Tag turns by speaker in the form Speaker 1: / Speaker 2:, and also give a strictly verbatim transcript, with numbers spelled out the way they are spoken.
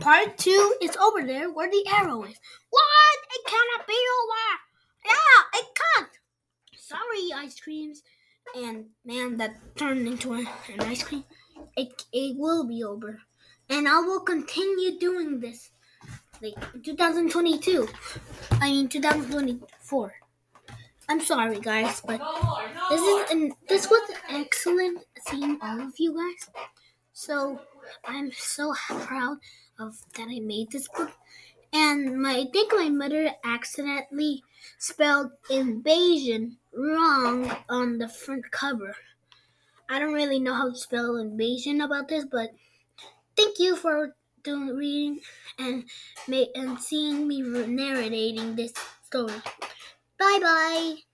Speaker 1: part two is over there where the arrow is. What? It cannot be over. Yeah, it can't. Sorry, ice creams. And man, that turned into a, an ice cream. It, it will be over. And I will continue doing this. Like twenty twenty-two. I mean twenty twenty-four. I'm sorry, guys, but this is an, this was excellent seeing all of you guys. So I'm so proud of that I made this book. And my, I think my mother accidentally spelled invasion wrong on the front cover. I don't really know how to spell invasion about this, but thank you for doing reading and and seeing me narrating this story. Bye bye.